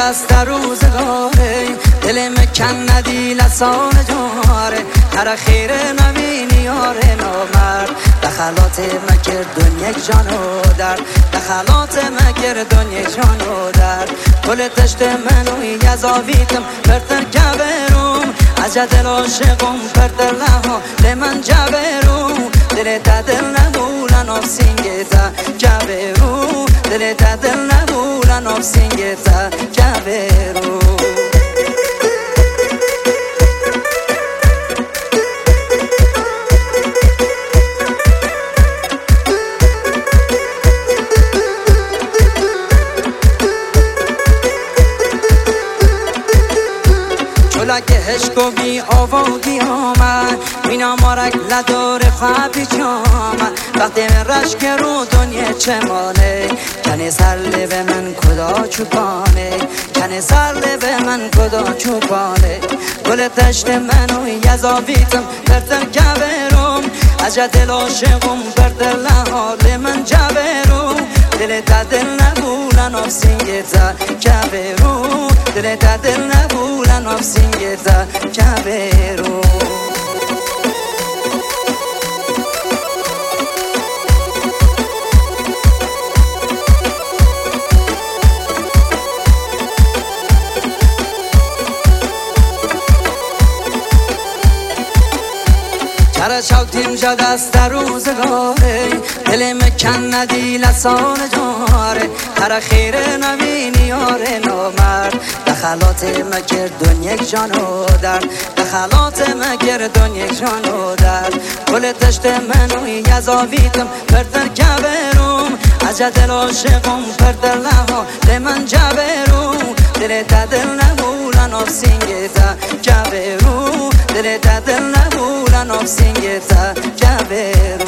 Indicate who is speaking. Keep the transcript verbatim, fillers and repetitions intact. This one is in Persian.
Speaker 1: است در روزگاره، دل مکن ندی لسان جاره، هر خیر نبینی یاره نامرد، دخلات مکر دنیا جانو در، دخلات مکر دنیا جانو در، کل تشت منو یزاویتم پرتر کبروم، عجا دل عاشقم پرتر لها لمن جبروم، دل تا دل نبولن آف سینگتا کبروم، دل تا دل نبولن آف سینگتا کبروم. که هشکو بی آوادی آمد مینا مارک لدار خوابی چامد، وقتی من رشک رو دنیا چمانه، کنی سرلی به من کدا چوپانه، کنی سرلی به من کدا چوپانه، گل تشت منو یزاویتم پرتر کبروم، عجا دل عاشقم پرتر لحال من جبروم، دل تا دل نبولن آف سینگتا کبروم، دل تا دل نبولن آف سینگتا کبروم. چرا شوتیم جد است در روزگاره، دل مکن ندی لسان جاره، هر خیر نبینی یاره نامرد، دخلات مکر دنیا جانو در، دخلات مکر دنیا جانو در، کل تشت منو یزاویتم پرتر کبروم، عجا دل عاشقم پرتر لها لمن جبروم، دل تا دل نبولن آف سینگتا کبروم، دل تا دل نبولن آف سینگتا کبروم.